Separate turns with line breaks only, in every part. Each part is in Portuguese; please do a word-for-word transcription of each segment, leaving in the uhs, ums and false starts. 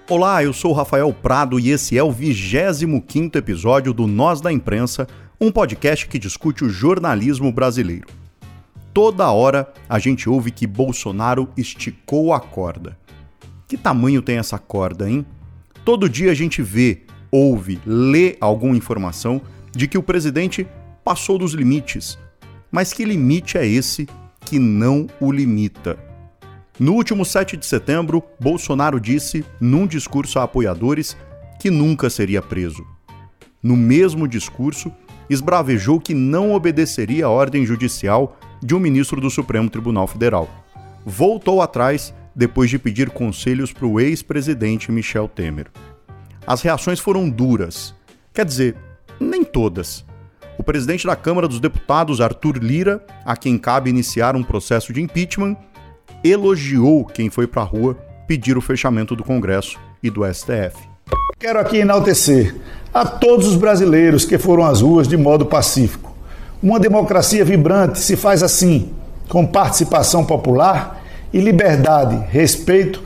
Olá, eu sou o Rafael Prado e esse é o vigésimo quinto episódio do Nós da Imprensa, um podcast que discute o jornalismo brasileiro. Toda hora a gente ouve que Bolsonaro esticou a corda. Que tamanho tem essa corda, hein? Todo dia a gente vê, ouve, lê alguma informação de que o presidente passou dos limites. Mas que limite é esse que não o limita? No último sete de setembro, Bolsonaro disse, num discurso a apoiadores, que nunca seria preso. No mesmo discurso, esbravejou que não obedeceria à ordem judicial de um ministro do Supremo Tribunal Federal. Voltou atrás depois de pedir conselhos para o ex-presidente Michel Temer. As reações foram duras. Quer dizer, nem todas. O presidente da Câmara dos Deputados, Arthur Lira, a quem cabe iniciar um processo de impeachment, elogiou quem foi para a rua pedir o fechamento do Congresso e do S T F.
Quero aqui enaltecer a todos os brasileiros que foram às ruas de modo pacífico. Uma democracia vibrante se faz assim, com participação popular e liberdade, respeito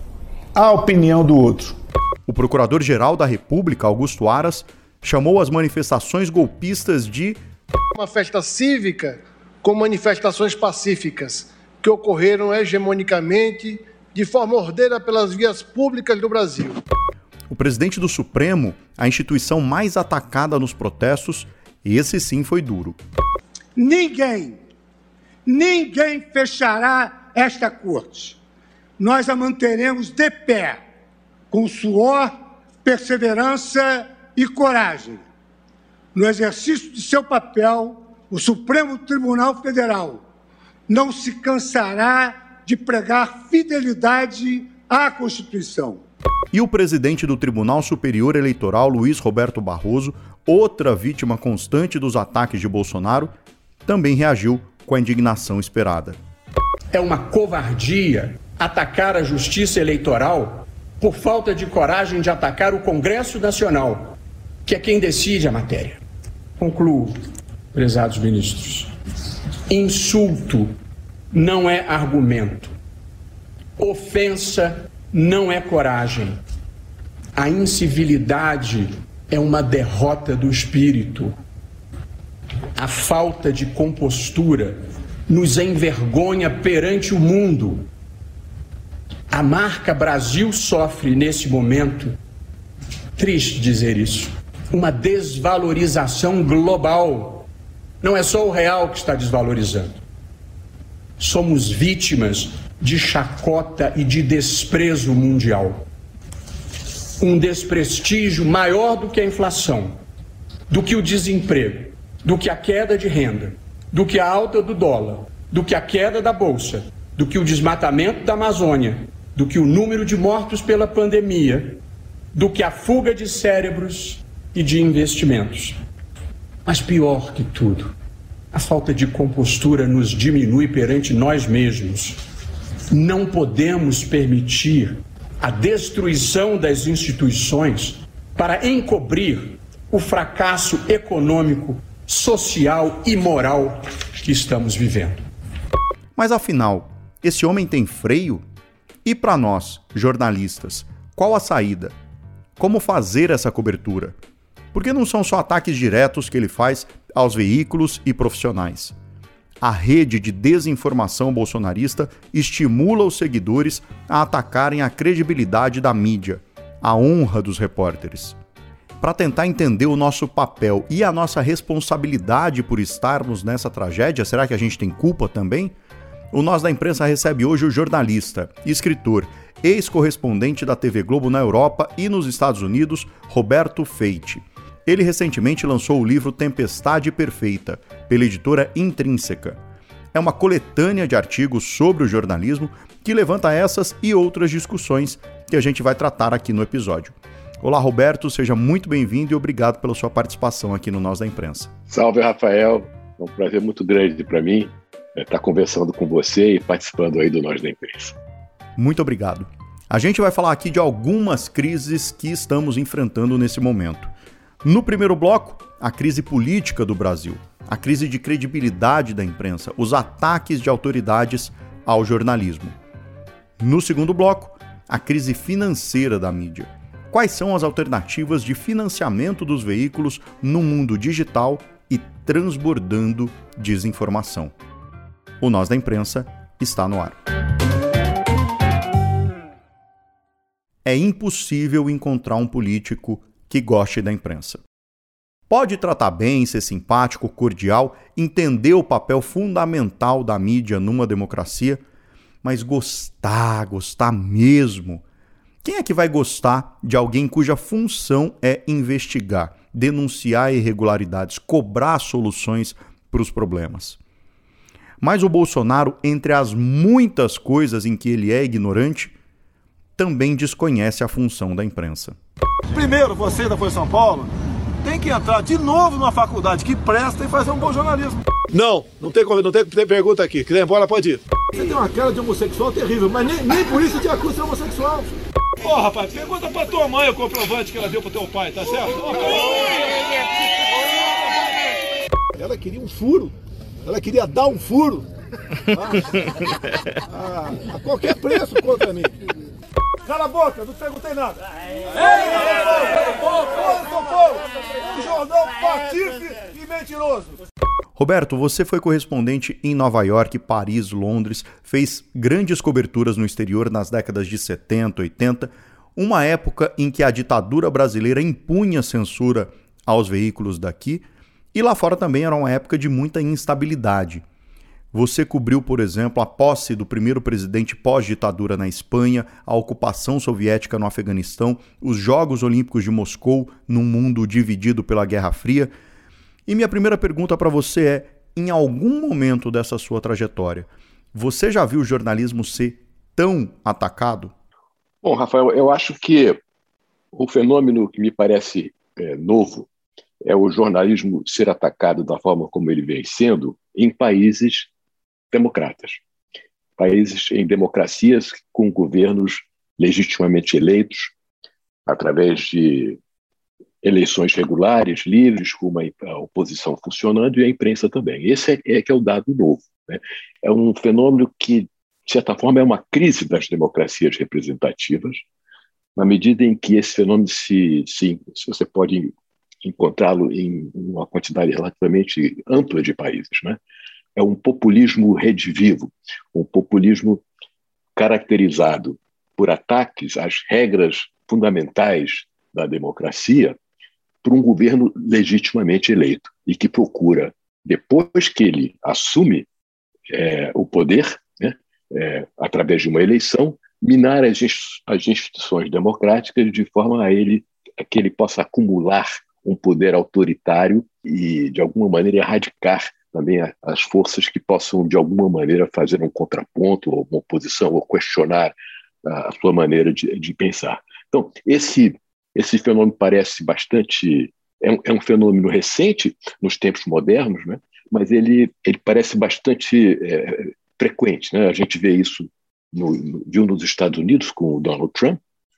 à opinião do outro.
O Procurador-Geral da República, Augusto Aras, chamou as manifestações golpistas de
uma festa cívica com manifestações pacíficas, que ocorreram hegemonicamente de forma ordeira pelas vias públicas do Brasil.
O presidente do Supremo, a instituição mais atacada nos protestos, esse sim foi duro.
Ninguém, ninguém fechará esta corte. Nós a manteremos de pé, com suor, perseverança e coragem. No exercício de seu papel, o Supremo Tribunal Federal não se cansará de pregar fidelidade à Constituição.
E o presidente do Tribunal Superior Eleitoral, Luiz Roberto Barroso, outra vítima constante dos ataques de Bolsonaro, também reagiu com a indignação esperada.
É uma covardia atacar a Justiça Eleitoral por falta de coragem de atacar o Congresso Nacional, que é quem decide a matéria. Concluo, prezados ministros. Insulto não é argumento. Ofensa não é coragem. A incivilidade é uma derrota do espírito. A falta de compostura nos envergonha perante o mundo. A marca Brasil sofre nesse momento, triste dizer isso, uma desvalorização global. Não é só o real que está desvalorizando. Somos vítimas de chacota e de desprezo mundial. Um desprestígio maior do que a inflação, do que o desemprego, do que a queda de renda, do que a alta do dólar, do que a queda da bolsa, do que o desmatamento da Amazônia, do que o número de mortos pela pandemia, do que a fuga de cérebros e de investimentos. Mas pior que tudo, a falta de compostura nos diminui perante nós mesmos. Não podemos permitir a destruição das instituições para encobrir o fracasso econômico, social e moral que estamos vivendo.
Mas afinal, esse homem tem freio? E para nós, jornalistas, qual a saída? Como fazer essa cobertura? Porque não são só ataques diretos que ele faz aos veículos e profissionais. A rede de desinformação bolsonarista estimula os seguidores a atacarem a credibilidade da mídia, a honra dos repórteres. Para tentar entender o nosso papel e a nossa responsabilidade por estarmos nessa tragédia, será que a gente tem culpa também? O Nós da Imprensa recebe hoje o jornalista, escritor, ex-correspondente da T V Globo na Europa e nos Estados Unidos, Roberto Feiti. Ele recentemente lançou o livro Tempestade Perfeita, pela editora Intrínseca. É uma coletânea de artigos sobre o jornalismo que levanta essas e outras discussões que a gente vai tratar aqui no episódio. Olá, Roberto, seja muito bem-vindo e obrigado pela sua participação aqui no Nós da Imprensa.
Salve, Rafael. É um prazer muito grande para mim estar conversando com você e participando aí do Nós da Imprensa.
Muito obrigado. A gente vai falar aqui de algumas crises que estamos enfrentando nesse momento. No primeiro bloco, a crise política do Brasil, a crise de credibilidade da imprensa, os ataques de autoridades ao jornalismo. No segundo bloco, a crise financeira da mídia. Quais são as alternativas de financiamento dos veículos no mundo digital e transbordando desinformação? O Nós da Imprensa está no ar. É impossível encontrar um político que goste da imprensa. Pode tratar bem, ser simpático, cordial, entender o papel fundamental da mídia numa democracia, mas gostar, gostar mesmo. Quem é que vai gostar de alguém cuja função é investigar, denunciar irregularidades, cobrar soluções para os problemas? Mas o Bolsonaro, entre as muitas coisas em que ele é ignorante, também desconhece a função da imprensa.
Primeiro, você da Folha de São Paulo tem que entrar de novo numa faculdade que presta e fazer um bom jornalismo.
Não, não tem, não tem, tem pergunta aqui. Quiser ir embora, pode ir.
Você tem uma cara de homossexual terrível, mas nem, nem por isso te acusa de homossexual. Ô, oh, rapaz, pergunta pra tua mãe o comprovante que ela deu pro teu pai, tá certo?
Ela queria um furo. Ela queria dar um furo. A, a, a qualquer preço contra mim.
Cala a boca, não perguntei nada. Um jornal patife e mentiroso.
Roberto, você foi correspondente em Nova York, Paris, Londres, fez grandes coberturas no exterior nas décadas de setenta, oitenta, uma época em que a ditadura brasileira impunha censura aos veículos daqui, e lá fora também era uma época de muita instabilidade. Você cobriu, por exemplo, a posse do primeiro presidente pós-ditadura na Espanha, a ocupação soviética no Afeganistão, os Jogos Olímpicos de Moscou num mundo dividido pela Guerra Fria. E minha primeira pergunta para você é, em algum momento dessa sua trajetória, você já viu o jornalismo ser tão atacado?
Bom, Rafael, eu acho que o fenômeno que me parece é, novo é o jornalismo ser atacado da forma como ele vem sendo em países democratas, países em democracias com governos legitimamente eleitos através de eleições regulares, livres, com uma a oposição funcionando e a imprensa também. Esse é, é que é o dado novo, né? É um fenômeno que, de certa forma, é uma crise das democracias representativas, na medida em que esse fenômeno se, se, se você pode encontrá-lo em uma quantidade relativamente ampla de países, né? É um populismo redivivo, um populismo caracterizado por ataques às regras fundamentais da democracia por um governo legitimamente eleito e que procura, depois que ele assume é, o poder, né, é, através de uma eleição, minar as, as instituições democráticas de forma a, ele, a que ele possa acumular um poder autoritário e, de alguma maneira, erradicar também as forças que possam, de alguma maneira, fazer um contraponto ou uma oposição ou questionar a sua maneira de, de pensar. Então, esse, esse fenômeno parece bastante... É um, é um fenômeno recente nos tempos modernos, né? Mas ele, ele parece bastante é, frequente, né? A gente vê isso, no, no, viu nos Estados Unidos com o Donald Trump,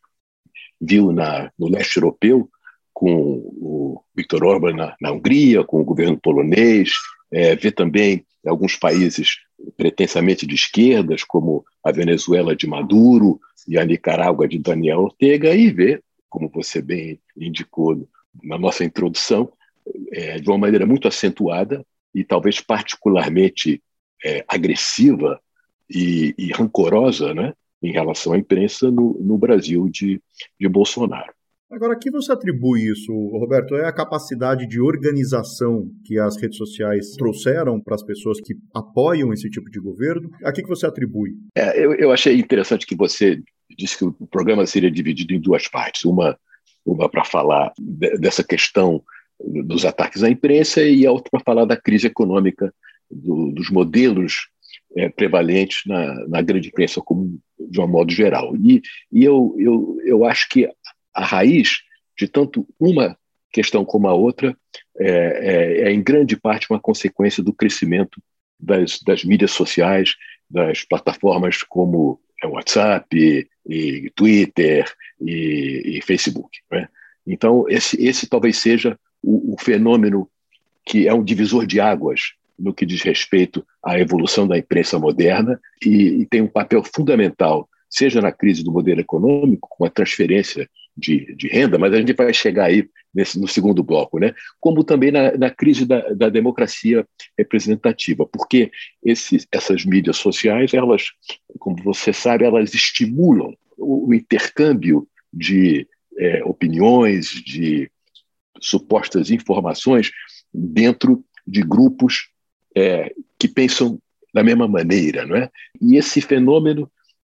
viu na, no leste europeu com o Viktor Orbán na, na Hungria, com o governo polonês, É, vê também alguns países pretensamente de esquerdas, como a Venezuela de Maduro e a Nicarágua de Daniel Ortega, e vê, como você bem indicou na nossa introdução, é, de uma maneira muito acentuada e talvez particularmente é, agressiva e, e rancorosa, né, em relação à imprensa no, no Brasil de, de Bolsonaro.
Agora, a que você atribui isso, Roberto? É a capacidade de organização que as redes sociais trouxeram para as pessoas que apoiam esse tipo de governo? A que você atribui?
É, eu, eu achei interessante que você disse que o programa seria dividido em duas partes. Uma, uma para falar de, dessa questão dos ataques à imprensa e a outra para falar da crise econômica, do, dos modelos é, prevalentes na, na grande imprensa como, de um modo geral. E, e eu, eu, eu acho que a raiz de tanto uma questão como a outra é, é, é em grande parte uma consequência do crescimento das, das mídias sociais, das plataformas como WhatsApp, e, e Twitter e, e Facebook, né? Então, esse, esse talvez seja o, o fenômeno que é um divisor de águas no que diz respeito à evolução da imprensa moderna e, e tem um papel fundamental seja na crise do modelo econômico, com a transferência de, de renda, mas a gente vai chegar aí nesse, no segundo bloco, né? Como também na, na crise da, da democracia representativa, porque esse, essas mídias sociais, elas, como você sabe, elas estimulam o, o intercâmbio de é, opiniões, de supostas informações dentro de grupos é, que pensam da mesma maneira, não é? E esse fenômeno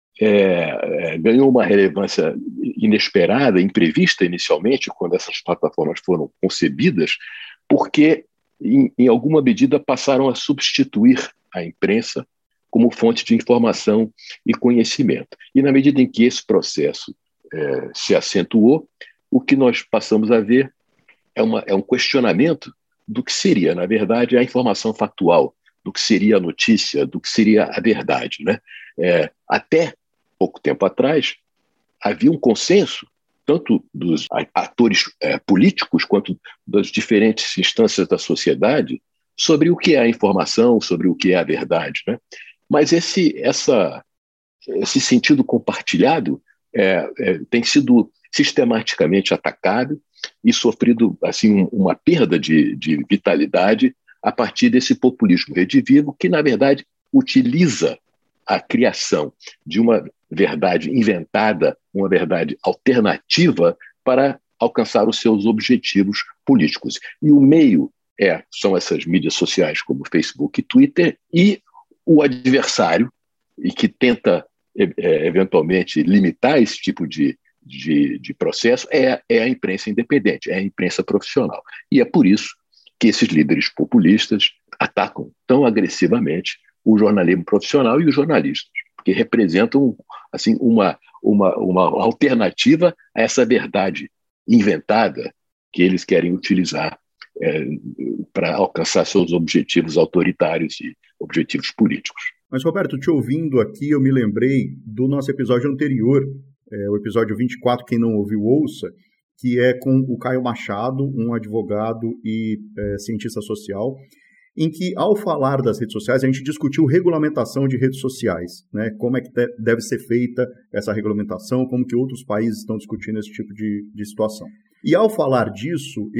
é, é, ganhou uma relevância inesperada, imprevista inicialmente, quando essas plataformas foram concebidas, porque, em, em alguma medida, passaram a substituir a imprensa como fonte de informação e conhecimento. E, na medida em que esse processo é, se acentuou, o que nós passamos a ver é, uma, é um questionamento do que seria, na verdade, a informação factual, do que seria a notícia, do que seria a verdade, né? É, até pouco tempo atrás, havia um consenso, tanto dos atores é, políticos quanto das diferentes instâncias da sociedade, sobre o que é a informação, sobre o que é a verdade, né? Mas esse, essa, esse sentido compartilhado é, é, tem sido sistematicamente atacado e sofrido assim, uma perda de, de vitalidade a partir desse populismo redivivo que, na verdade, utiliza a criação de uma verdade inventada, uma verdade alternativa para alcançar os seus objetivos políticos. E o meio é, são essas mídias sociais como Facebook e Twitter, e o adversário, e que tenta é, eventualmente limitar esse tipo de, de, de processo, é, é a imprensa independente, é a imprensa profissional. E é por isso que esses líderes populistas atacam tão agressivamente o jornalismo profissional e os jornalistas, porque representam assim, uma, uma, uma alternativa a essa verdade inventada que eles querem utilizar é, para alcançar seus objetivos autoritários e objetivos políticos.
Mas, Roberto, te ouvindo aqui, eu me lembrei do nosso episódio anterior, é, o episódio vinte e quatro, quem não ouviu, ouça, que é com o Caio Machado, um advogado e é, cientista social, em que, ao falar das redes sociais, a gente discutiu regulamentação de redes sociais, né? Como é que deve ser feita essa regulamentação, como que outros países estão discutindo esse tipo de, de situação. E, ao falar disso,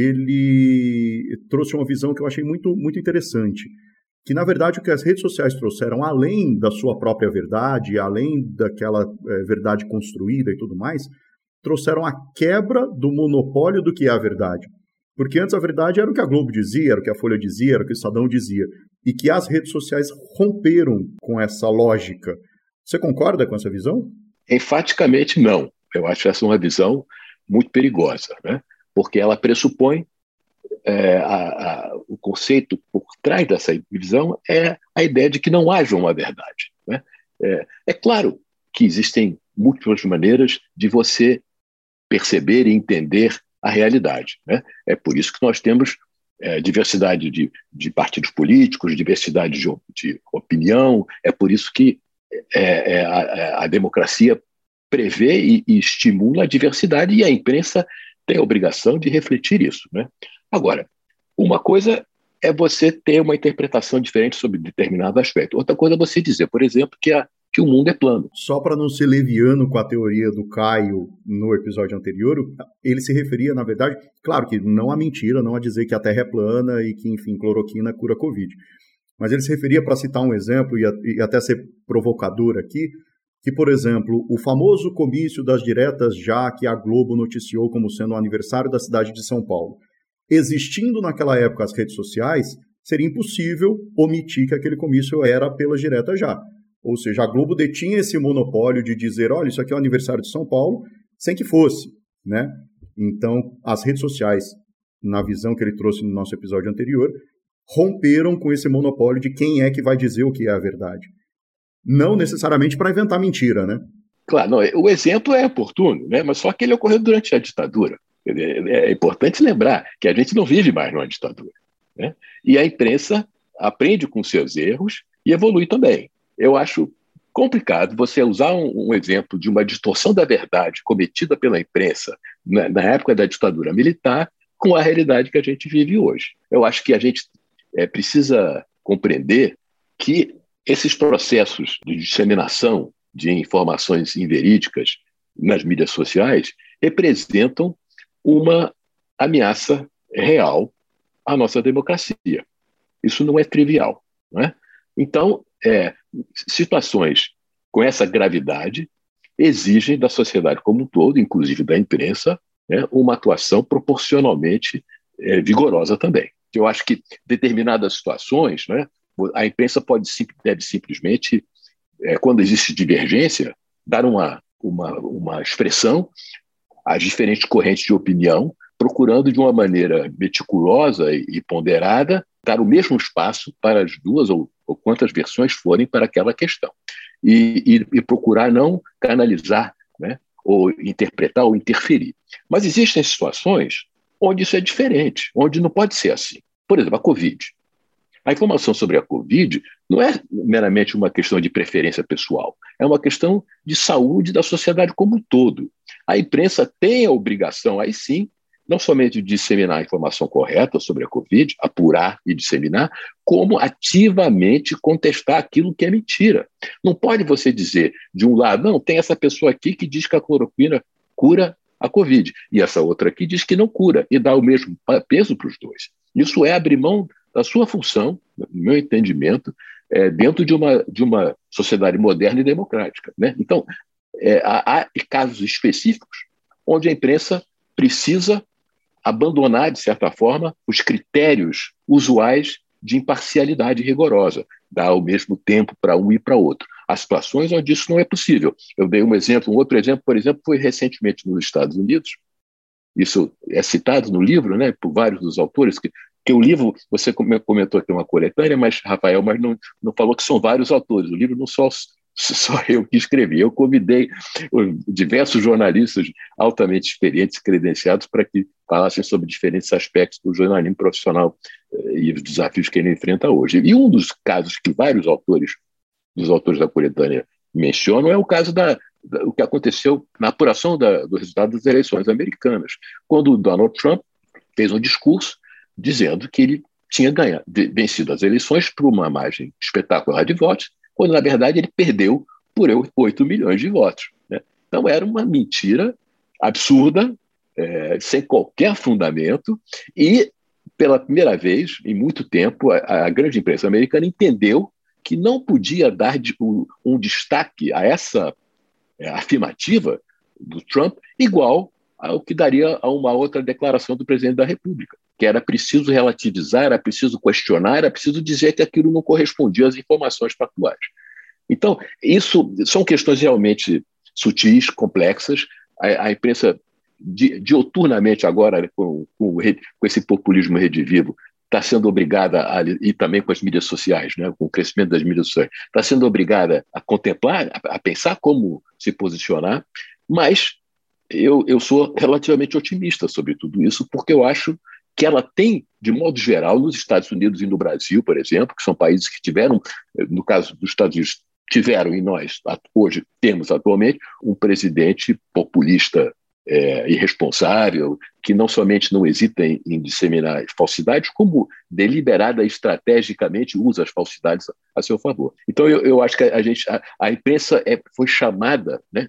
ele trouxe uma visão que eu achei muito, muito interessante, que, na verdade, o que as redes sociais trouxeram, além da sua própria verdade, além daquela é, verdade construída e tudo mais, trouxeram a quebra do monopólio do que é a verdade. Porque antes a verdade era o que a Globo dizia, era o que a Folha dizia, era o que o Estadão dizia. E que as redes sociais romperam com essa lógica. Você concorda com essa visão?
Enfaticamente não. Eu acho essa uma visão muito perigosa, né? Porque ela pressupõe é, a, a, o conceito por trás dessa visão é a ideia de que não haja uma verdade, né? É, é claro que existem múltiplas maneiras de você perceber e entender a realidade, né? É por isso que nós temos é, diversidade de, de partidos políticos, diversidade de, de opinião, é por isso que é, é, a, a democracia prevê e, e estimula a diversidade, e a imprensa tem a obrigação de refletir isso, né? Agora, uma coisa é você ter uma interpretação diferente sobre determinado aspecto, outra coisa é você dizer, por exemplo, que a que o mundo é plano.
Só para não ser leviano com a teoria do Caio no episódio anterior, ele se referia, na verdade, claro que não a mentira, não a dizer que a Terra é plana e que, enfim, cloroquina cura Covid. Mas ele se referia, para citar um exemplo e, a, e até ser provocador aqui, que, por exemplo, o famoso comício das diretas já que a Globo noticiou como sendo o aniversário da cidade de São Paulo. Existindo naquela época as redes sociais, seria impossível omitir que aquele comício era pelas diretas já. Ou seja, a Globo detinha esse monopólio de dizer, olha, isso aqui é o aniversário de São Paulo, sem que fosse, né? Então, as redes sociais, na visão que ele trouxe no nosso episódio anterior, romperam com esse monopólio de quem é que vai dizer o que é a verdade. Não necessariamente para inventar mentira, né?
Claro, não, o exemplo é oportuno, né? Mas só que ele ocorreu durante a ditadura. É importante lembrar que a gente não vive mais numa ditadura, né? E a imprensa aprende com seus erros e evolui também. Eu acho complicado você usar um, um exemplo de uma distorção da verdade cometida pela imprensa na, na época da ditadura militar com a realidade que a gente vive hoje. Eu acho que a gente é, precisa compreender que esses processos de disseminação de informações inverídicas nas mídias sociais representam uma ameaça real à nossa democracia. Isso não é trivial, não é? Então, é, situações com essa gravidade exigem da sociedade como um todo, inclusive da imprensa, né, uma atuação proporcionalmente é, vigorosa também. Eu acho que determinadas situações, né, a imprensa pode, deve simplesmente, é, quando existe divergência, dar uma, uma, uma expressão às diferentes correntes de opinião, procurando de uma maneira meticulosa e ponderada dar o mesmo espaço para as duas ou, ou quantas versões forem para aquela questão. E, e, e procurar não canalizar, né, ou interpretar ou interferir. Mas existem situações onde isso é diferente, onde não pode ser assim. Por exemplo, a Covid. A informação sobre a Covid não é meramente uma questão de preferência pessoal, é uma questão de saúde da sociedade como um todo. A imprensa tem a obrigação, aí sim, não somente de disseminar a informação correta sobre a Covid, apurar e disseminar, como ativamente contestar aquilo que é mentira. Não pode você dizer, de um lado, não, tem essa pessoa aqui que diz que a cloroquina cura a Covid, e essa outra aqui diz que não cura, e dá o mesmo peso para os dois. Isso é abrir mão da sua função, no meu entendimento, é, dentro de uma, de uma sociedade moderna e democrática, né? Então, é, há, há casos específicos onde a imprensa precisa abandonar, de certa forma, os critérios usuais de imparcialidade rigorosa, dar o mesmo tempo para um e para outro. Há situações onde isso não é possível. Eu dei um exemplo, um outro exemplo, por exemplo, foi recentemente nos Estados Unidos. Isso é citado no livro, né, por vários dos autores, que, que o livro, você comentou que é uma coletânea, mas, Rafael, mas não, não falou que são vários autores. O livro não só... Só eu que escrevi. Eu convidei diversos jornalistas altamente experientes e credenciados para que falassem sobre diferentes aspectos do jornalismo profissional e os desafios que ele enfrenta hoje. E um dos casos que vários autores, dos autores da coletânea, mencionam é o caso da, da o que aconteceu na apuração da, do resultado das eleições americanas, quando o Donald Trump fez um discurso dizendo que ele tinha ganhado, vencido as eleições por uma margem espetacular de votos, quando, na verdade, ele perdeu por oito milhões de votos, né? Então, era uma mentira absurda, é, sem qualquer fundamento, e, pela primeira vez, em muito tempo, a, a grande imprensa americana entendeu que não podia dar de, um, um destaque a essa é, afirmativa do Trump igual ao que daria a uma outra declaração do presidente da República, que era preciso relativizar, era preciso questionar, era preciso dizer que aquilo não correspondia às informações factuais. Então, isso são questões realmente sutis, complexas. A, a imprensa, di, dioturnamente agora, com, com, com esse populismo redivivo, está sendo obrigada, a, e também com as mídias sociais, né, com o crescimento das mídias sociais, está sendo obrigada a contemplar, a, a pensar como se posicionar, mas eu, eu sou relativamente otimista sobre tudo isso, porque eu acho que ela tem, de modo geral, nos Estados Unidos e no Brasil, por exemplo, que são países que tiveram, no caso dos Estados Unidos, tiveram, e nós hoje temos atualmente, um presidente populista é, irresponsável, que não somente não hesita em, em disseminar falsidades, como deliberada e estrategicamente usa as falsidades a, a seu favor. Então, eu, eu acho que a, gente, a, a imprensa é, foi chamada, né,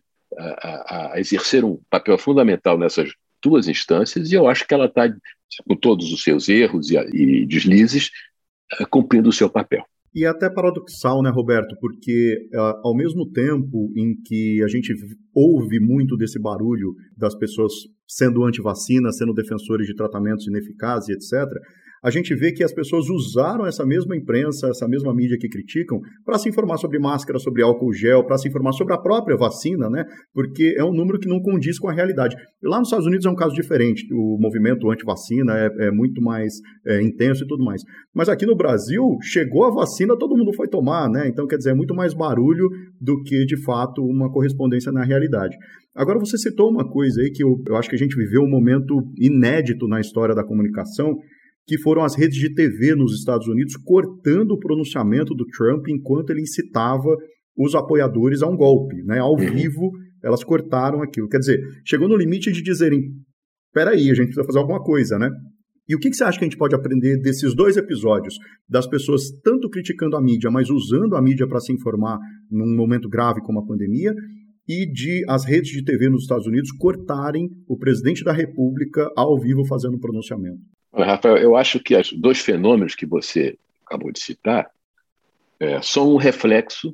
a, a exercer um papel fundamental nessas duas instâncias, e eu acho que ela está, com todos os seus erros e, e deslizes, cumprindo o seu papel.
E é até paradoxal, né, Roberto? Porque uh, ao mesmo tempo em que a gente ouve muito desse barulho das pessoas sendo anti-vacina, sendo defensores de tratamentos ineficazes, etcétera, a gente vê que as pessoas usaram essa mesma imprensa, essa mesma mídia que criticam, para se informar sobre máscara, sobre álcool gel, para se informar sobre a própria vacina, né? Porque é um número que não condiz com a realidade. Lá nos Estados Unidos é um caso diferente, o movimento anti-vacina é, é muito mais é, intenso e tudo mais. Mas aqui no Brasil, chegou a vacina, todo mundo foi tomar, né? Então, quer dizer, é muito mais barulho do que, de fato, uma correspondência na realidade. Agora, você citou uma coisa aí que eu, eu acho que a gente viveu um momento inédito na história da comunicação, que foram as redes de T V nos Estados Unidos cortando o pronunciamento do Trump enquanto ele incitava os apoiadores a um golpe, né? Ao vivo, elas cortaram aquilo. Quer dizer, chegou no limite de dizerem, espera aí, a gente precisa fazer alguma coisa, né? E o que, que você acha que a gente pode aprender desses dois episódios? Das pessoas tanto criticando a mídia, mas usando a mídia para se informar num momento grave como a pandemia, e de as redes de T V nos Estados Unidos cortarem o presidente da República ao vivo fazendo um pronunciamento.
Rafael, eu acho que os dois fenômenos que você acabou de citar é, são um reflexo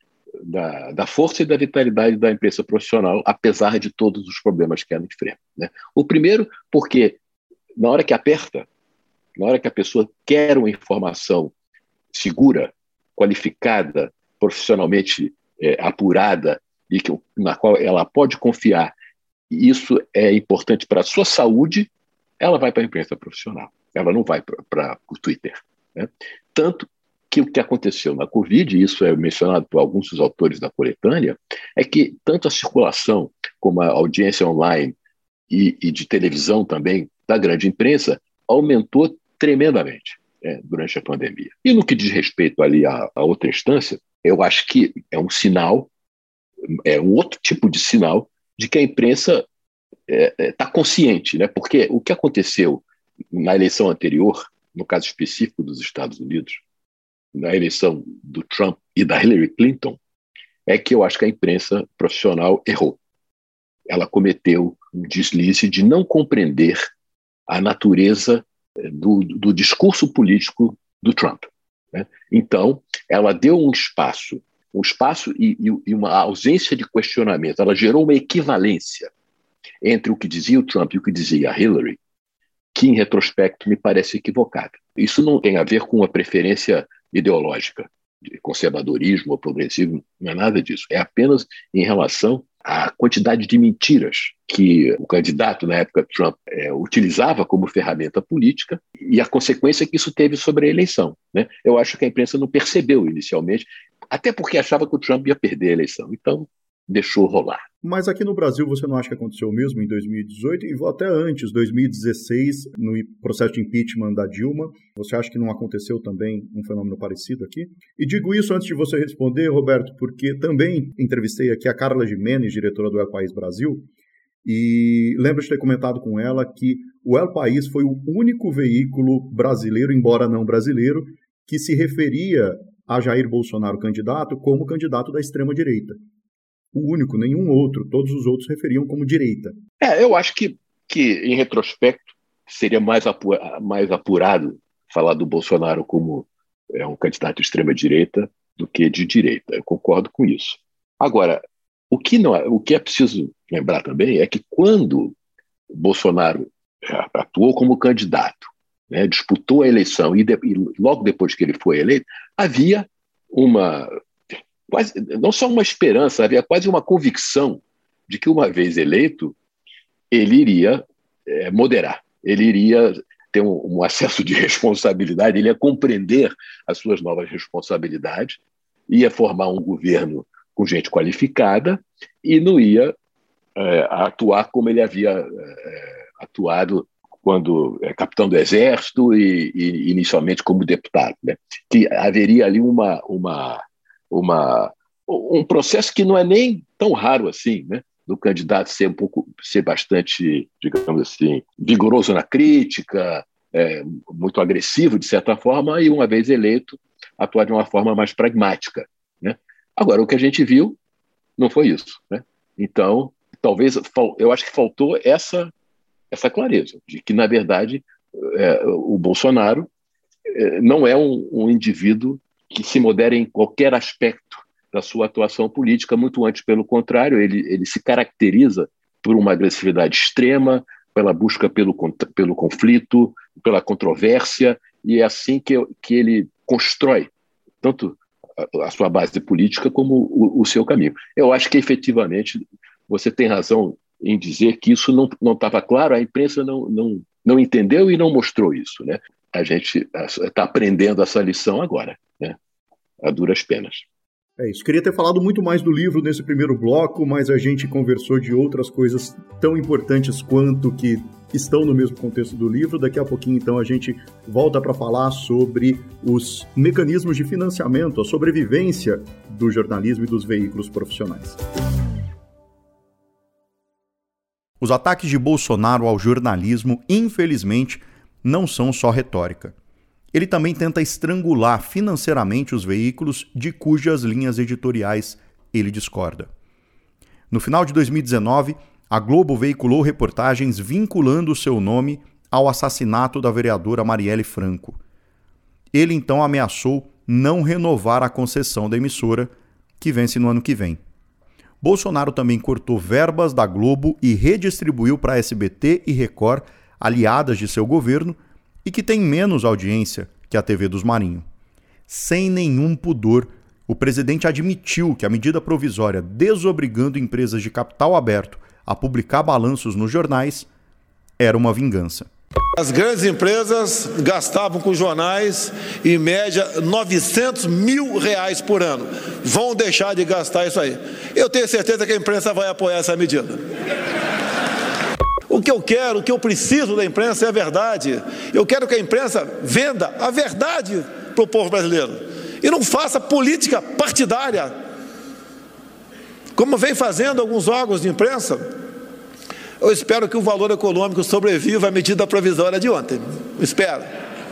da, da força e da vitalidade da imprensa profissional, apesar de todos os problemas que ela enfrenta, né? O primeiro, porque na hora que aperta, na hora que a pessoa quer uma informação segura, qualificada, profissionalmente é, apurada, e que, na qual ela pode confiar, e isso é importante para a sua saúde, ela vai para a imprensa profissional, ela não vai para o Twitter, né? Tanto que o que aconteceu na Covid, e isso é mencionado por alguns dos autores da coletânea, é que tanto a circulação como a audiência online e, e de televisão também da grande imprensa aumentou tremendamente, né, durante a pandemia. E no que diz respeito ali à, à outra instância, eu acho que é um sinal, é um outro tipo de sinal de que a imprensa está é, é, consciente, né? Porque o que aconteceu na eleição anterior, no caso específico dos Estados Unidos, na eleição do Trump e da Hillary Clinton, é que eu acho que a imprensa profissional errou. Ela cometeu um deslize de não compreender a natureza do, do discurso político do Trump, né? Então, ela deu um espaço, um espaço e, e uma ausência de questionamento. Ela gerou uma equivalência entre o que dizia o Trump e o que dizia a Hillary, que, em retrospecto, me parece equivocada. Isso não tem a ver com uma preferência ideológica, de conservadorismo ou progressismo, não é nada disso. É apenas em relação à quantidade de mentiras que o candidato, na época Trump, é, utilizava como ferramenta política e a consequência que isso teve sobre a eleição, né? Eu acho que a imprensa não percebeu inicialmente, até porque achava que o Trump ia perder a eleição. Então, deixou rolar.
Mas aqui no Brasil você não acha que aconteceu o mesmo em dois mil e dezoito e até antes, dois mil e dezesseis, no processo de impeachment da Dilma? Você acha que não aconteceu também um fenômeno parecido aqui? E digo isso antes de você responder, Roberto, porque também entrevistei aqui a Carla Gimenez, diretora do El País Brasil, e lembro de ter comentado com ela que o El País foi o único veículo brasileiro, embora não brasileiro, que se referia a Jair Bolsonaro candidato como candidato da extrema-direita. O único, nenhum outro. Todos os outros referiam como direita.
É, eu acho que, que em retrospecto, seria mais, apu- mais apurado falar do Bolsonaro como é, um candidato de extrema-direita do que de direita. Eu concordo com isso. Agora, o que, não é, o que é preciso lembrar também é que quando Bolsonaro atuou como candidato, né, disputou a eleição e, de, e logo depois que ele foi eleito, havia uma... Quase, não só uma esperança, havia quase uma convicção de que, uma vez eleito, ele iria é, moderar, ele iria ter um, um acesso de responsabilidade, ele ia compreender as suas novas responsabilidades, ia formar um governo com gente qualificada e não ia é, atuar como ele havia é, atuado quando é capitão do Exército e, e inicialmente como deputado, né? Que haveria ali uma... uma Uma, um processo que não é nem tão raro assim, né? Do candidato ser um pouco, ser bastante, digamos assim, vigoroso na crítica, é, muito agressivo de certa forma, e uma vez eleito, atuar de uma forma mais pragmática, né? Agora, o que a gente viu não foi isso, né? Então, talvez, eu acho que faltou essa, essa clareza, de que, na verdade, é, o Bolsonaro é, não é um, um indivíduo que se modera em qualquer aspecto da sua atuação política, muito antes, pelo contrário, ele, ele se caracteriza por uma agressividade extrema, pela busca pelo, pelo conflito, pela controvérsia, e é assim que, que ele constrói tanto a, a sua base política como o, o seu caminho. Eu acho que, efetivamente, você tem razão em dizer que isso não não estava claro, a imprensa não, não, não entendeu e não mostrou isso, né? A gente está aprendendo essa lição agora, né? A duras penas.
É isso. Queria ter falado muito mais do livro nesse primeiro bloco, mas a gente conversou de outras coisas tão importantes quanto que estão no mesmo contexto do livro. Daqui a pouquinho, então, a gente volta para falar sobre os mecanismos de financiamento, a sobrevivência do jornalismo e dos veículos profissionais. Os ataques de Bolsonaro ao jornalismo, infelizmente, não são só retórica. Ele também tenta estrangular financeiramente os veículos de cujas linhas editoriais ele discorda. No final de dois mil e dezenove, a Globo veiculou reportagens vinculando o seu nome ao assassinato da vereadora Marielle Franco. Ele então ameaçou não renovar a concessão da emissora, que vence no ano que vem. Bolsonaro também cortou verbas da Globo e redistribuiu para S B T e Record, aliadas de seu governo, e que tem menos audiência que a T V dos Marinho. Sem nenhum pudor, o presidente admitiu que a medida provisória desobrigando empresas de capital aberto a publicar balanços nos jornais era uma vingança.
As grandes empresas gastavam com jornais, em média, novecentos mil reais por ano. Vão deixar de gastar isso aí. Eu tenho certeza que a imprensa vai apoiar essa medida. O que eu quero, o que eu preciso da imprensa é a verdade. Eu quero que a imprensa venda a verdade para o povo brasileiro. E não faça política partidária, como vem fazendo alguns órgãos de imprensa. Eu espero que o valor econômico sobreviva à medida provisória de ontem. Espero.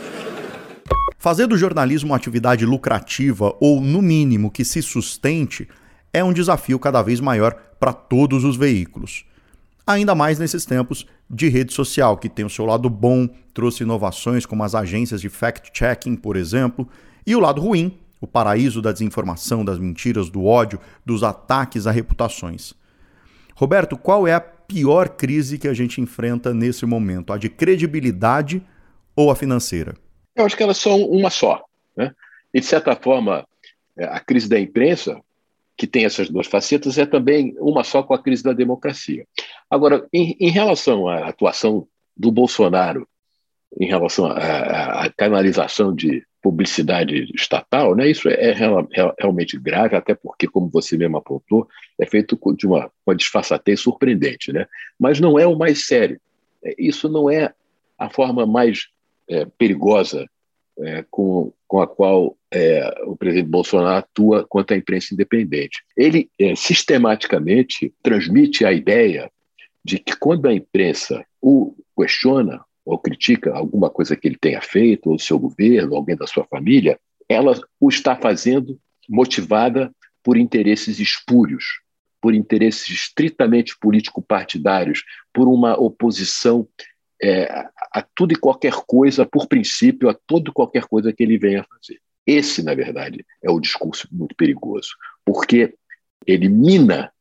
Fazer do jornalismo uma atividade lucrativa ou, no mínimo, que se sustente é um desafio cada vez maior para todos os veículos. Ainda mais nesses tempos de rede social, que tem o seu lado bom, trouxe inovações como as agências de fact-checking, por exemplo, e o lado ruim, o paraíso da desinformação, das mentiras, do ódio, dos ataques a reputações. Roberto, qual é a pior crise que a gente enfrenta nesse momento? A de credibilidade ou a financeira?
Eu acho que elas são uma só, né? E, de certa forma, a crise da imprensa, que tem essas duas facetas, é também uma só com a crise da democracia. Agora, em, em relação à atuação do Bolsonaro, em relação à, à canalização de publicidade estatal, né, isso é, é, é realmente grave, até porque, como você mesmo apontou, é feito de uma, uma disfarçatez surpreendente, né? Mas não é o mais sério. Isso não é a forma mais é, perigosa é, com, com a qual é, o presidente Bolsonaro atua contra a imprensa independente. Ele é, sistematicamente transmite a ideia de que quando a imprensa o questiona ou critica alguma coisa que ele tenha feito, ou do seu governo, ou alguém da sua família, ela o está fazendo motivada por interesses espúrios, por interesses estritamente político-partidários, por uma oposição é, a tudo e qualquer coisa, por princípio, a toda e qualquer coisa que ele venha a fazer. Esse, na verdade, é o discurso muito perigoso, porque ele mina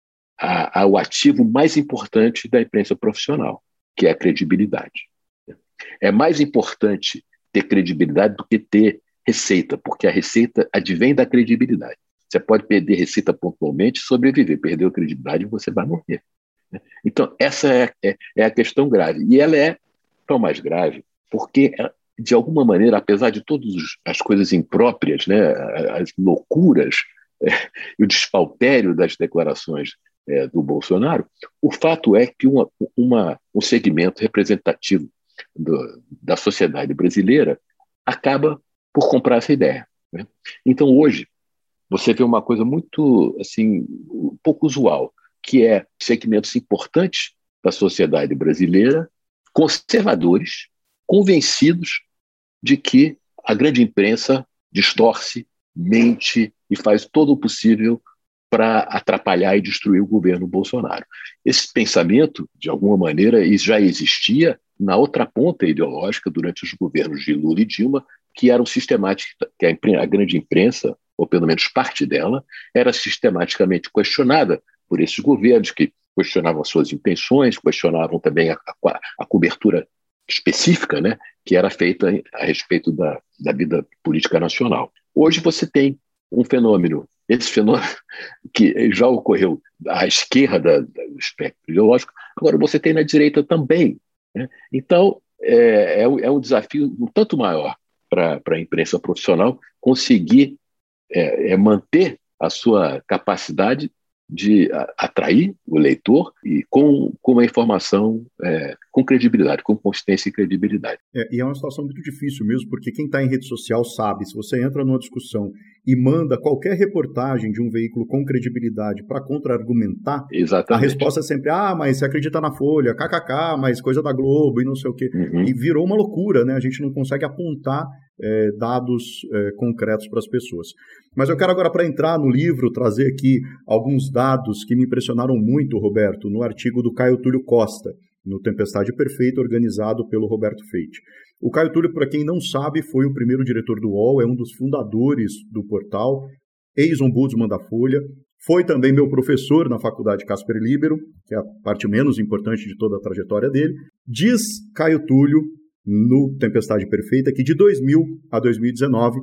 a, a, o ativo mais importante da imprensa profissional, que é a credibilidade. É mais importante ter credibilidade do que ter receita, porque a receita advém da credibilidade. Você pode perder receita pontualmente e sobreviver. Perdeu a credibilidade, você vai morrer. Então, essa é, é, é a questão grave. E ela é tão mais grave porque, de alguma maneira, apesar de todas as coisas impróprias, né, as loucuras é, e o despautério das declarações é, do Bolsonaro, o fato é que uma, uma, um segmento representativo do, da sociedade brasileira acaba por comprar essa ideia, né? Então, hoje, você vê uma coisa muito, assim, um pouco usual, que é segmentos importantes da sociedade brasileira, conservadores, convencidos de que a grande imprensa distorce, mente e faz todo o possível para atrapalhar e destruir o governo Bolsonaro. Esse pensamento, de alguma maneira, já existia na outra ponta ideológica durante os governos de Lula e Dilma, que eram sistemáticos, que a, a grande imprensa, ou pelo menos parte dela, era sistematicamente questionada por esses governos que questionavam as suas intenções, questionavam também a, a, a cobertura específica, né, que era feita a respeito da, da vida política nacional. Hoje você tem um fenômeno, esse fenômeno que já ocorreu à esquerda do espectro ideológico, agora você tem na direita também, né? Então, é, é, é um desafio um tanto maior para a imprensa profissional conseguir é, é manter a sua capacidade de atrair o leitor e com, com uma informação é, com credibilidade, com consistência e credibilidade.
É, e é uma situação muito difícil mesmo, porque quem está em rede social sabe, se você entra numa discussão e manda qualquer reportagem de um veículo com credibilidade para contra-argumentar,
Exatamente.
A resposta é sempre, ah, mas você acredita na Folha, kkk, mas coisa da Globo e não sei o quê. Uhum. E virou uma loucura, né? A gente não consegue apontar é, dados é, concretos para as pessoas. Mas eu quero agora, para entrar no livro, trazer aqui alguns dados que me impressionaram muito, Roberto, no artigo do Caio Túlio Costa, no Tempestade Perfeita, organizado pelo Roberto Feite. O Caio Túlio, para quem não sabe, foi o primeiro diretor do U O L, é um dos fundadores do portal, ex-ombudsman da Folha, foi também meu professor na Faculdade Casper Libero, que é a parte menos importante de toda a trajetória dele. Diz Caio Túlio, no Tempestade Perfeita, que de dois mil a dois mil e dezenove,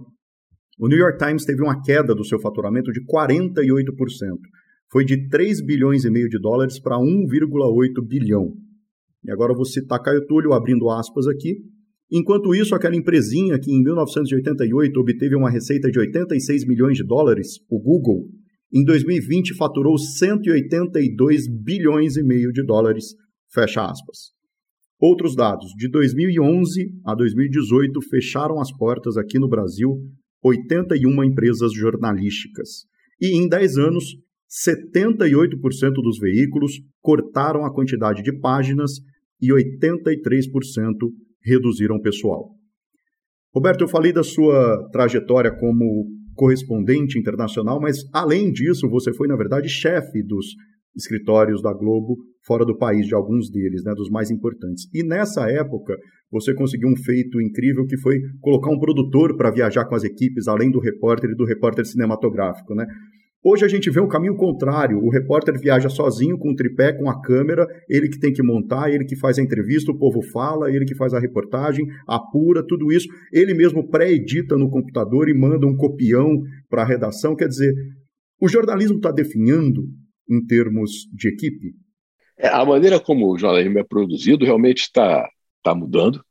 o New York Times teve uma queda do seu faturamento de quarenta e oito por cento. Foi de três bilhões e meio de dólares para um vírgula oito bilhão. E agora eu vou citar Caio Túlio, abrindo aspas aqui. Enquanto isso, aquela empresinha que em mil novecentos e oitenta e oito obteve uma receita de oitenta e seis milhões de dólares, o Google, em dois mil e vinte faturou cento e oitenta e dois bilhões e meio de dólares, fecha aspas. Outros dados, de dois mil e onze a dois mil e dezoito fecharam as portas aqui no Brasil oitenta e uma empresas jornalísticas. E em dez anos, setenta e oito por cento dos veículos cortaram a quantidade de páginas e oitenta e três por cento reduziram o pessoal. Roberto, eu falei da sua trajetória como correspondente internacional, mas além disso, você foi, na verdade, chefe dos escritórios da Globo fora do país, de alguns deles, né, dos mais importantes. E nessa época, você conseguiu um feito incrível que foi colocar um produtor para viajar com as equipes, além do repórter e do repórter cinematográfico, né? Hoje a gente vê um caminho contrário, o repórter viaja sozinho com o tripé, com a câmera, ele que tem que montar, ele que faz a entrevista, o povo fala, ele que faz a reportagem, apura, tudo isso, ele mesmo pré-edita no computador e manda um copião para a redação, quer dizer, o jornalismo está definhando em termos de equipe?
É, a maneira como o jornalismo é produzido realmente está tá mudando,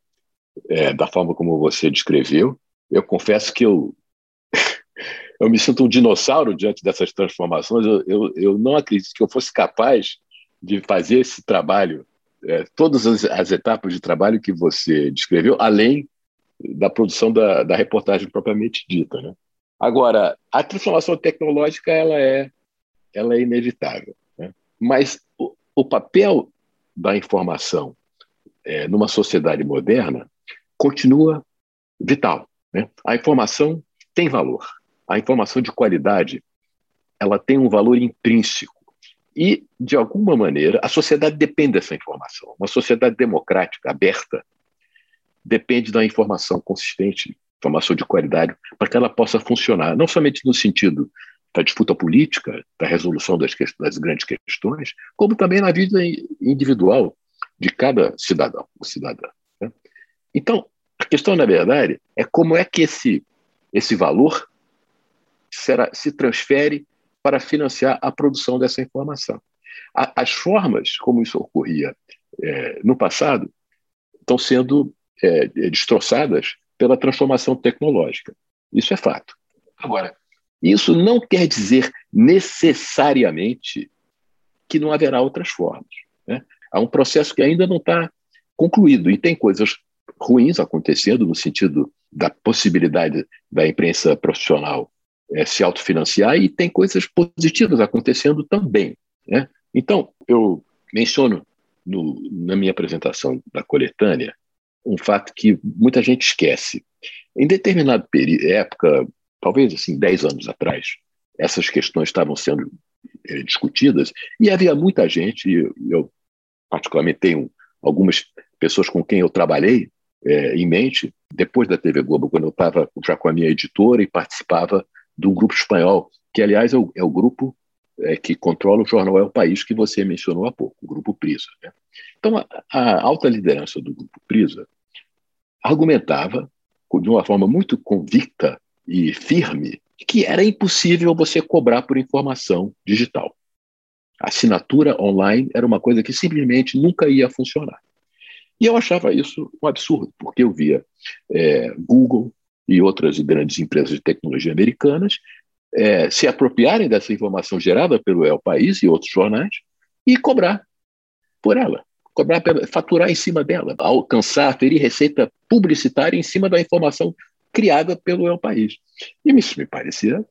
é, da forma como você descreveu. Eu confesso que eu Eu me sinto um dinossauro diante dessas transformações. Eu, eu, eu não acredito que eu fosse capaz de fazer esse trabalho, é, todas as, as etapas de trabalho que você descreveu, além da produção da, da reportagem propriamente dita, né? Agora, a transformação tecnológica ela é, ela é inevitável, né? Mas o, o papel da informação é, numa sociedade moderna continua vital, né? A informação tem valor. A informação de qualidade, ela tem um valor intrínseco. E, de alguma maneira, a sociedade depende dessa informação. Uma sociedade democrática, aberta, depende da informação consistente, informação de qualidade, para que ela possa funcionar, não somente no sentido da disputa política, da resolução das, que- das grandes questões, como também na vida individual de cada cidadão ou cidadã, né? Então, a questão, na verdade, é como é que esse, esse valor será, se transfere para financiar a produção dessa informação. A, as formas como isso ocorria é, no passado estão sendo é, destroçadas pela transformação tecnológica. Isso é fato. Agora, isso não quer dizer necessariamente que não haverá outras formas, né? Há um processo que ainda não está concluído e tem coisas ruins acontecendo no sentido da possibilidade da imprensa profissional é, se autofinanciar e tem coisas positivas acontecendo também, né? Então, eu menciono no, na minha apresentação da coletânea um fato que muita gente esquece. Em determinada época, talvez assim, dez anos atrás, essas questões estavam sendo é, discutidas e havia muita gente, e eu, eu particularmente tenho algumas pessoas com quem eu trabalhei é, em mente, depois da T V Globo, quando eu estava já com a minha editora e participava de um grupo espanhol, que, aliás, é o, é o grupo é, que controla o jornal É o País, que você mencionou há pouco, o Grupo Prisa, né? Então, a, a alta liderança do Grupo Prisa argumentava, de uma forma muito convicta e firme, que era impossível você cobrar por informação digital. A assinatura online era uma coisa que simplesmente nunca ia funcionar. E eu achava isso um absurdo, porque eu via é, Google e outras grandes empresas de tecnologia americanas é, se apropriarem dessa informação gerada pelo El País e outros jornais e cobrar por ela, cobrar, faturar em cima dela, alcançar, ferir receita publicitária em cima da informação criada pelo El País. E isso me parecia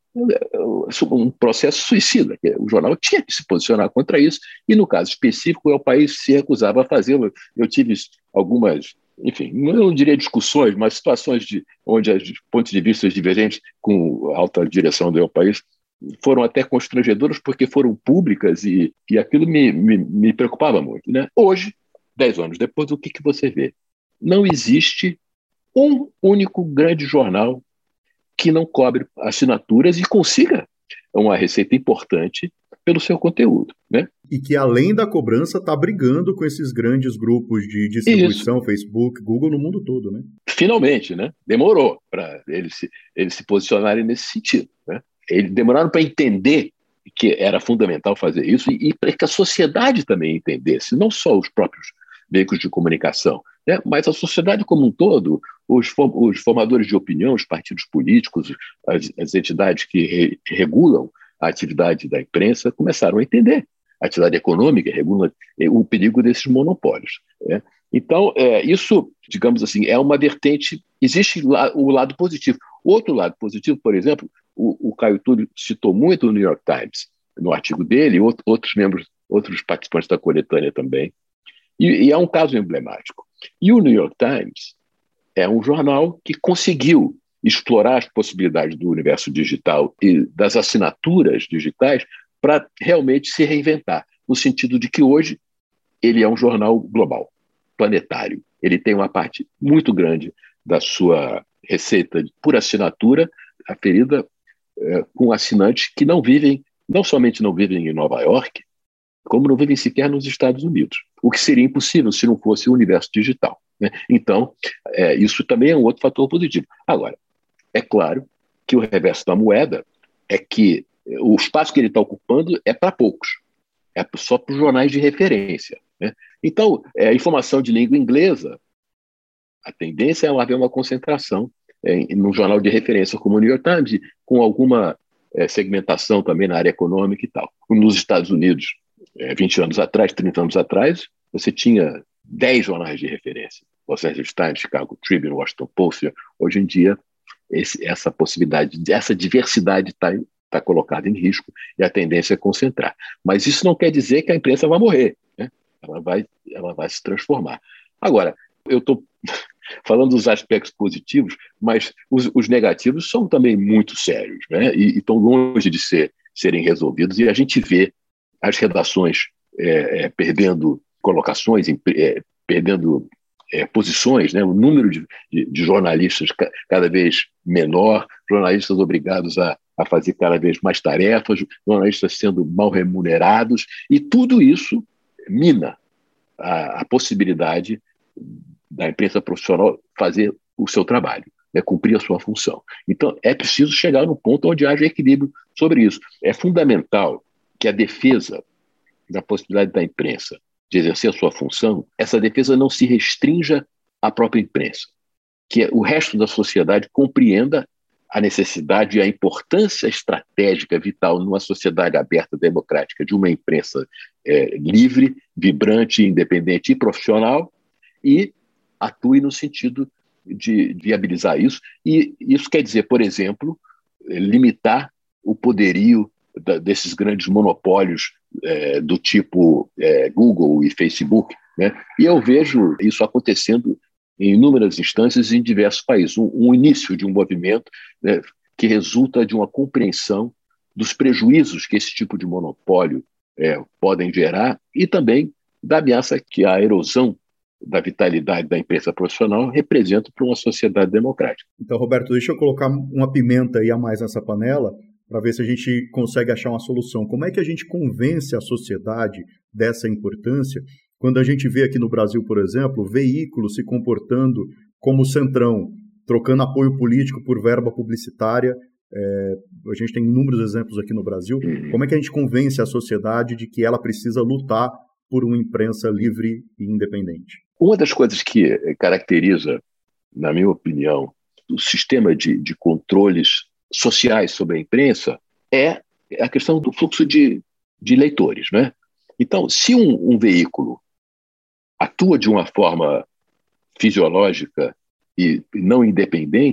um processo suicida. O jornal tinha que se posicionar contra isso, e no caso específico o El País se recusava a fazê-lo. Eu tive algumas, enfim, eu não diria discussões, mas situações de, onde os pontos de vista divergentes com a alta direção do El País foram até constrangedoras, porque foram públicas, e, e aquilo me, me, me preocupava muito, né? Hoje, dez anos depois, o que, que você vê? Não existe um único grande jornal que não cobre assinaturas e consiga uma receita importante pelo seu conteúdo, né?
E que, além da cobrança, está brigando com esses grandes grupos de distribuição, Isso. Facebook, Google, no mundo todo, né?
Finalmente, né? Demorou para eles se, eles se posicionarem nesse sentido, né? Eles demoraram para entender que era fundamental fazer isso, e, e para que a sociedade também entendesse, não só os próprios veículos de comunicação, né, mas a sociedade como um todo, os, os formadores de opinião, os partidos políticos, as, as entidades que re, regulam a atividade da imprensa começaram a entender. A atividade econômica regula o perigo desses monopólios, né? Então, é, isso, digamos assim, é uma vertente. Existe lá, o lado positivo. Outro lado positivo, por exemplo, o, o Caio Túlio citou muito o New York Times, no artigo dele, e outro, outros membros, outros participantes da coletânea também. E, e é um caso emblemático. E o New York Times é um jornal que conseguiu explorar as possibilidades do universo digital e das assinaturas digitais para realmente se reinventar, no sentido de que hoje ele é um jornal global, planetário. Ele tem uma parte muito grande da sua receita por assinatura aferida é, com assinantes que não vivem, não somente não vivem em Nova York, como não vivem sequer nos Estados Unidos, o que seria impossível se não fosse o universo digital, né? Então, é, isso também é um outro fator positivo. Agora, é claro que o reverso da moeda é que o espaço que ele está ocupando é para poucos, é só para os jornais de referência, né? Então, é, a informação de língua inglesa, a tendência é haver uma concentração é, num jornal de referência como o New York Times, com alguma é, segmentação também na área econômica e tal. Nos Estados Unidos, é, vinte anos atrás, trinta anos atrás, você tinha dez jornais de referência. Los Angeles Times, Chicago Tribune, Washington Post. Hoje em dia, esse, essa possibilidade, essa diversidade está tá colocada em risco, e a tendência é concentrar. Mas isso não quer dizer que a imprensa vai morrer, né? Ela vai, ela vai se transformar. Agora, eu estou falando dos aspectos positivos, mas os, os negativos são também muito sérios, né? E estão longe de ser, serem resolvidos, e a gente vê as redações é, é, perdendo colocações, é, perdendo é, posições, né? O número de, de, de jornalistas ca, cada vez menor, jornalistas obrigados a, a fazer cada vez mais tarefas, jornalistas sendo mal remunerados, e tudo isso mina a, a possibilidade da imprensa profissional fazer o seu trabalho, né, cumprir a sua função. Então, é preciso chegar no ponto onde haja equilíbrio sobre isso. É fundamental que a defesa da possibilidade da imprensa de exercer a sua função, essa defesa não se restrinja à própria imprensa, que o resto da sociedade compreenda a necessidade e a importância estratégica vital numa sociedade aberta, democrática, de uma imprensa é, livre, vibrante, independente e profissional, e atue no sentido de viabilizar isso. E isso quer dizer, por exemplo, limitar o poderio da, desses grandes monopólios é, do tipo é, Google e Facebook, né? E eu vejo isso acontecendo em inúmeras instâncias em diversos países. Um, um início de um movimento, né, que resulta de uma compreensão dos prejuízos que esse tipo de monopólio é, podem gerar, e também da ameaça que a erosão da vitalidade da imprensa profissional representa para uma sociedade democrática.
Então, Roberto, deixa eu colocar uma pimenta aí a mais nessa panela para ver se a gente consegue achar uma solução. Como é que a gente convence a sociedade dessa importância quando a gente vê aqui no Brasil, por exemplo, veículos se comportando como o Centrão, trocando apoio político por verba publicitária? É, a gente tem inúmeros exemplos aqui no Brasil. Uhum. Como é que a gente convence a sociedade de que ela precisa lutar por uma imprensa livre e independente?
Uma das coisas que caracteriza, na minha opinião, o sistema de, de controles sociais sobre a imprensa é a questão do fluxo de, de leitores, né? Então, se um, um veículo atua de uma forma fisiológica e não independente,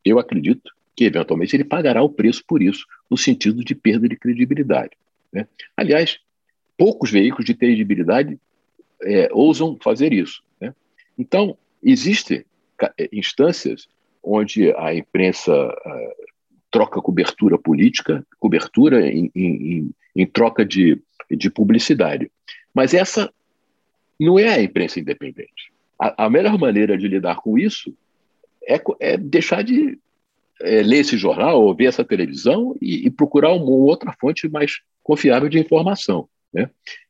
eu acredito que, eventualmente, ele pagará o preço por isso, no sentido de perda de credibilidade, né? Aliás, poucos veículos de credibilidade é, ousam fazer isso, né? Então, existem instâncias onde a imprensa uh, troca cobertura política, cobertura em, em, em troca de, de publicidade. Mas essa não é a imprensa independente. A, a melhor maneira de lidar com isso é, é deixar de é, ler esse jornal ou ver essa televisão e, e procurar uma outra fonte mais confiável de informação, né?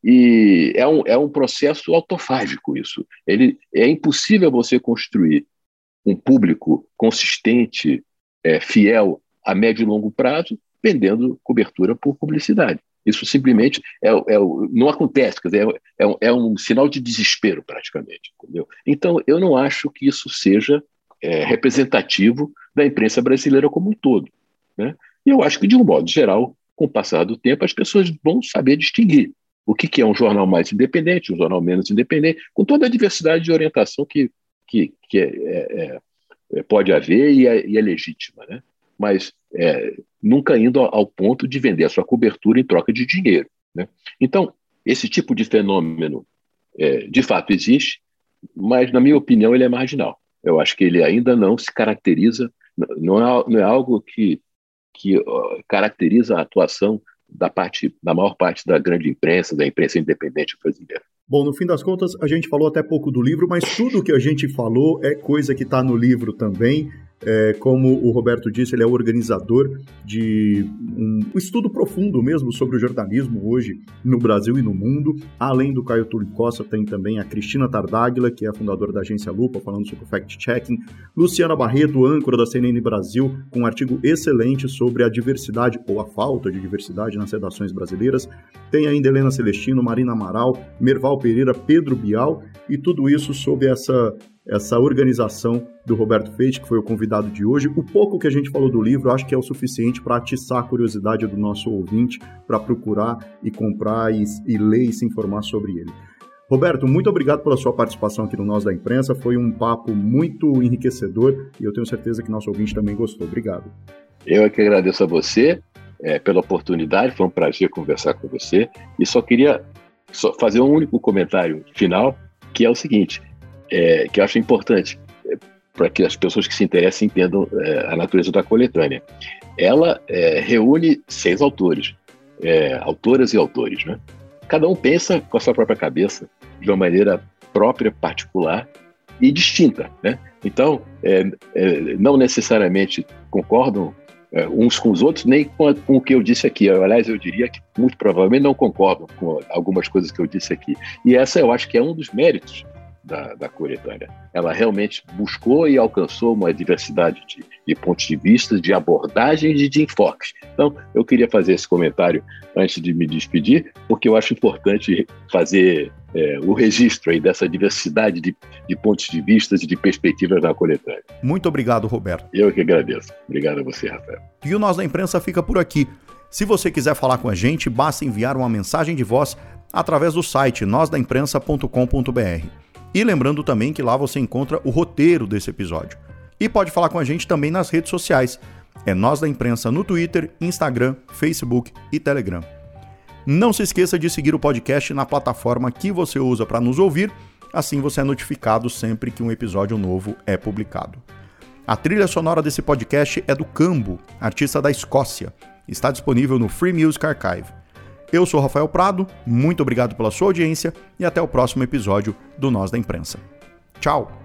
E é um, é um processo autofágico isso. Ele, é impossível você construir um público consistente, é, fiel a médio e longo prazo, vendendo cobertura por publicidade. Isso simplesmente é, é, não acontece, quer dizer, é, é, é um sinal de desespero, praticamente. Entendeu? Então, eu não acho que isso seja é, representativo da imprensa brasileira como um todo, né? E eu acho que, de um modo geral, com o passar do tempo, as pessoas vão saber distinguir o que, que é um jornal mais independente, um jornal menos independente, com toda a diversidade de orientação que, que, que é, é, é, pode haver e é, e é legítima, né? Mas é, nunca indo ao ponto de vender a sua cobertura em troca de dinheiro, né? Então, esse tipo de fenômeno é, de fato existe, mas, na minha opinião, ele é marginal. Eu acho que ele ainda não se caracteriza, não é, não é algo que, que uh, caracteriza a atuação da, parte, da maior parte da grande imprensa, da imprensa independente brasileira.
Bom, no fim das contas, a gente falou até pouco do livro, mas tudo que a gente falou é coisa que está no livro também. É, como o Roberto disse, ele é o organizador de um estudo profundo mesmo sobre o jornalismo hoje no Brasil e no mundo. Além do Caio Túlio Costa, tem também a Cristina Tardáguila, que é a fundadora da agência Lupa, falando sobre o fact-checking. Luciana Barreto, âncora da C N N Brasil, com um artigo excelente sobre a diversidade, ou a falta de diversidade nas redações brasileiras. Tem ainda Helena Celestino, Marina Amaral, Merval Pereira, Pedro Bial, e tudo isso sob essa... essa organização do Roberto Feiti, que foi o convidado de hoje. O pouco que a gente falou do livro, acho que é o suficiente para atiçar a curiosidade do nosso ouvinte para procurar e comprar e, e ler e se informar sobre ele. Roberto, muito obrigado pela sua participação aqui no Nós da Imprensa. Foi um papo muito enriquecedor e eu tenho certeza que nosso ouvinte também gostou. Obrigado.
Eu é que agradeço a você é, pela oportunidade. Foi um prazer conversar com você. E só queria só fazer um único comentário final, que é o seguinte... É, que eu acho importante é, para que as pessoas que se interessem entendam é, a natureza da coletânea. Ela é, reúne seis autores, é, autoras e autores, né? Cada um pensa com a sua própria cabeça, de uma maneira própria, particular e distinta, né? Então, é, é, não necessariamente concordam é, uns com os outros, nem com, a, com o que eu disse aqui. Eu, aliás, eu diria que muito provavelmente não concordam com algumas coisas que eu disse aqui. E essa eu acho que é um dos méritos Da, da coletânea. Ela realmente buscou e alcançou uma diversidade de, de pontos de vista, de abordagens e de enfoques. Então, eu queria fazer esse comentário antes de me despedir, porque eu acho importante fazer é, o registro aí dessa diversidade de, de pontos de vista e de perspectivas da coletânea.
Muito obrigado, Roberto.
Eu que agradeço. Obrigado a você, Rafael.
E o Nós da Imprensa fica por aqui. Se você quiser falar com a gente, basta enviar uma mensagem de voz através do site nós da imprensa ponto com ponto b r. E lembrando também que lá você encontra o roteiro desse episódio. E pode falar com a gente também nas redes sociais. É Nós da Imprensa no Twitter, Instagram, Facebook e Telegram. Não se esqueça de seguir o podcast na plataforma que você usa para nos ouvir, assim você é notificado sempre que um episódio novo é publicado. A trilha sonora desse podcast é do Cambo, artista da Escócia. Está disponível no Free Music Archive. Eu sou Rafael Prado, muito obrigado pela sua audiência e até o próximo episódio do Nós da Imprensa. Tchau!